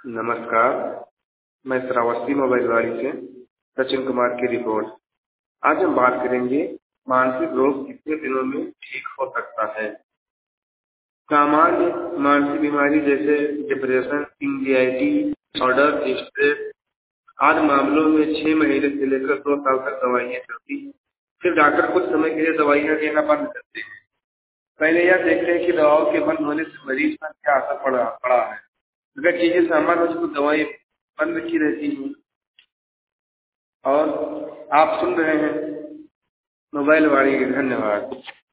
नमस्कार। मैं श्रावस्ती मोबाइल वाली से सचिन कुमार की रिपोर्ट। आज हम बात करेंगे मानसिक रोग कितने दिनों में ठीक हो सकता है। सामान्य मानसिक बीमारी जैसे डिप्रेशन, एंग्जाइटी डिसऑर्डर, स्ट्रेस आदि मामलों में 6 महीने से लेकर 2 साल तक दवाइयाँ चलती हैं। फिर डॉक्टर कुछ समय के लिए दवाइयाँ देना बंद करते हैं। पहले यह देखते हैं कि दवाओं के बंद होने से मरीज पर क्या असर पड़ा है। अगर चीजें सामान्य हो तो दवाई बंद की रहती है। और आप सुन रहे हैं मोबाइल वाणी। धन्यवाद।